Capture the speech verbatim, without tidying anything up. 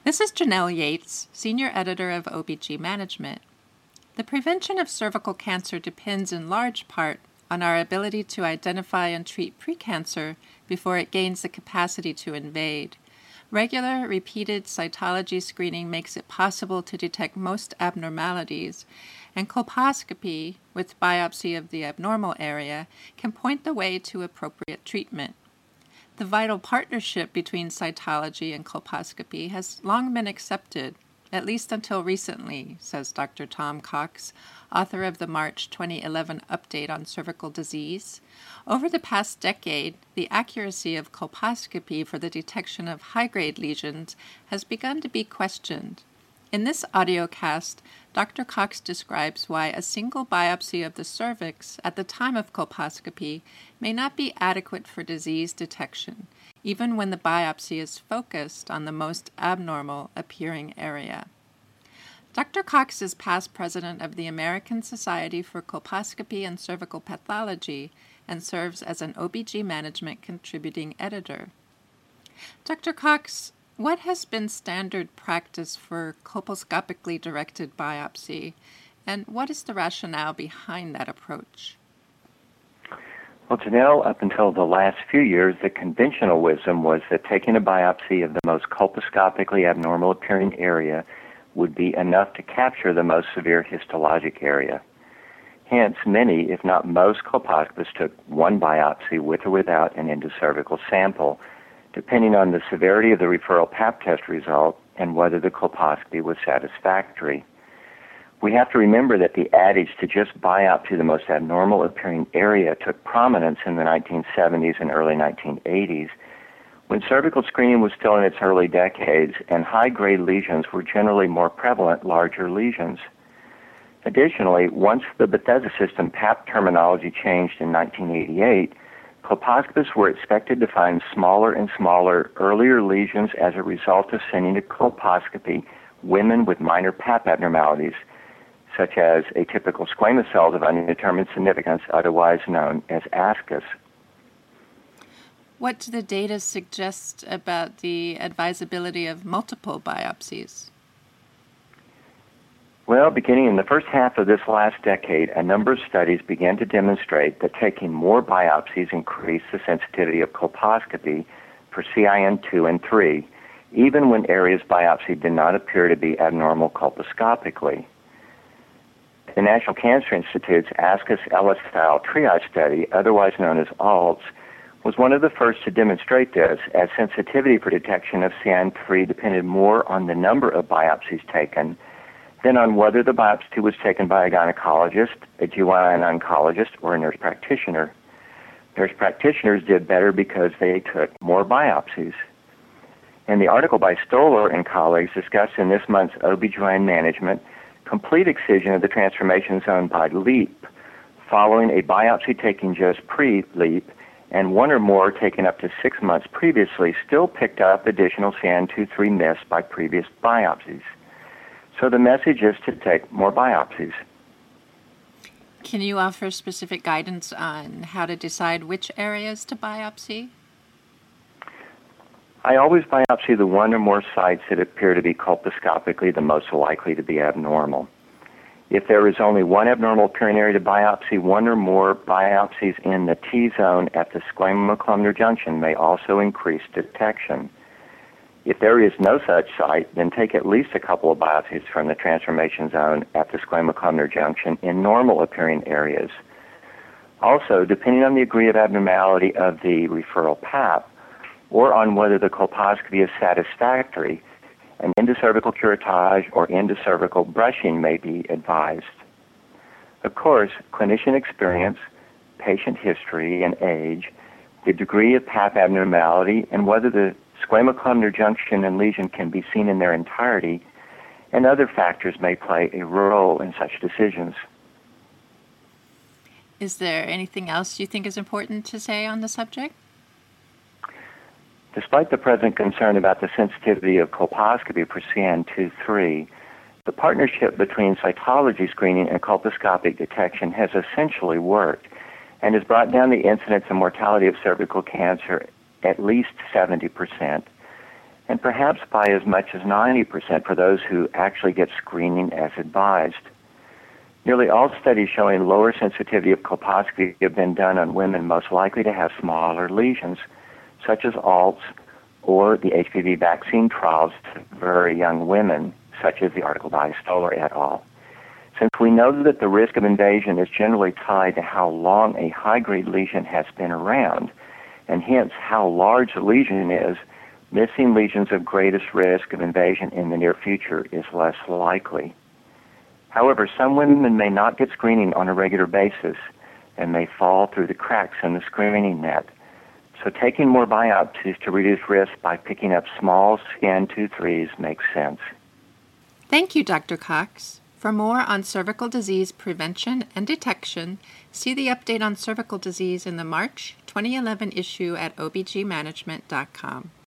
This is Janelle Yates, Senior Editor of O B G Management. The prevention of cervical cancer depends in large part on our ability to identify and treat precancer before it gains the capacity to invade. Regular, repeated cytology screening makes it possible to detect most abnormalities, and colposcopy, with biopsy of the abnormal area, can point the way to appropriate treatment. The vital partnership between cytology and colposcopy has long been accepted, at least until recently, says Doctor Tom Cox, author of the March twenty eleven update on cervical disease. Over the past decade, the accuracy of colposcopy for the detection of high-grade lesions has begun to be questioned. In this audiocast, Doctor Cox describes why a single biopsy of the cervix at the time of colposcopy may not be adequate for disease detection, even when the biopsy is focused on the most abnormal appearing area. Doctor Cox is past president of the American Society for Colposcopy and Cervical Pathology and serves as an O B G Management contributing editor. Doctor Cox, what has been standard practice for colposcopically directed biopsy, and what is the rationale behind that approach? Well, Janelle, up until the last few years, the conventional wisdom was that taking a biopsy of the most colposcopically abnormal appearing area would be enough to capture the most severe histologic area. Hence, many, if not most, colposcopists took one biopsy with or without an endocervical sample, depending on the severity of the referral pap test result and whether the colposcopy was satisfactory. We have to remember that the adage to just biopsy the most abnormal appearing area took prominence in the nineteen seventies and early nineteen eighties, when cervical screening was still in its early decades and high-grade lesions were generally more prevalent, larger lesions. Additionally, once the Bethesda system pap terminology changed in nineteen eighty-eight, colposcopists were expected to find smaller and smaller earlier lesions as a result of sending to colposcopy women with minor pap abnormalities, such as atypical squamous cells of undetermined significance, otherwise known as ascus. What do the data suggest about the advisability of multiple biopsies? Well, beginning in the first half of this last decade, a number of studies began to demonstrate that taking more biopsies increased the sensitivity of colposcopy for C I N two and three, even when areas biopsied did not appear to be abnormal colposcopically. The National Cancer Institute's Ascus-Ellis style triage study, otherwise known as ALTS, was one of the first to demonstrate this, as sensitivity for detection of C I N three depended more on the number of biopsies taken than on whether the biopsy was taken by a gynecologist, a G Y N oncologist, or a nurse practitioner. Nurse practitioners did better because they took more biopsies. In the article by Stoller and colleagues discussed in this month's O B G Y N Management, complete excision of the transformation zone by LEAP, following a biopsy taken just pre-LEAP, and one or more taken up to six months previously, still picked up additional C I N two three missed by previous biopsies. So the message is to take more biopsies. Can you offer specific guidance on how to decide which areas to biopsy? I always biopsy the one or more sites that appear to be colposcopically the most likely to be abnormal. If there is only one abnormal appearing area to biopsy, one or more biopsies in the T-zone at the squamous-columnar junction may also increase detection. If there is no such site, then take at least a couple of biopsies from the transformation zone at the squamous-columnar junction in normal appearing areas. Also, depending on the degree of abnormality of the referral pap, or on whether the colposcopy is satisfactory, an endocervical curettage or endocervical brushing may be advised. Of course, clinician experience, patient history and age, the degree of pap abnormality, and whether the squamous-columnar junction and lesion can be seen in their entirety, and other factors may play a role in such decisions. Is there anything else you think is important to say on the subject? Despite the present concern about the sensitivity of colposcopy for C I N two three, the partnership between cytology screening and colposcopic detection has essentially worked and has brought down the incidence and mortality of cervical cancer at least seventy percent, and perhaps by as much as ninety percent for those who actually get screening as advised. Nearly all studies showing lower sensitivity of colposcopy have been done on women most likely to have smaller lesions, such as A L Ts or the H P V vaccine trials to very young women, such as the article by Stoller et al. Since we know that the risk of invasion is generally tied to how long a high-grade lesion has been around, and hence how large the lesion is, missing lesions of greatest risk of invasion in the near future is less likely. However, some women may not get screening on a regular basis and may fall through the cracks in the screening net. So taking more biopsies to reduce risk by picking up small scan two threes makes sense. Thank you, Doctor Cox. For more on cervical disease prevention and detection, see the update on cervical disease in the March twenty eleven issue at O B G management dot com.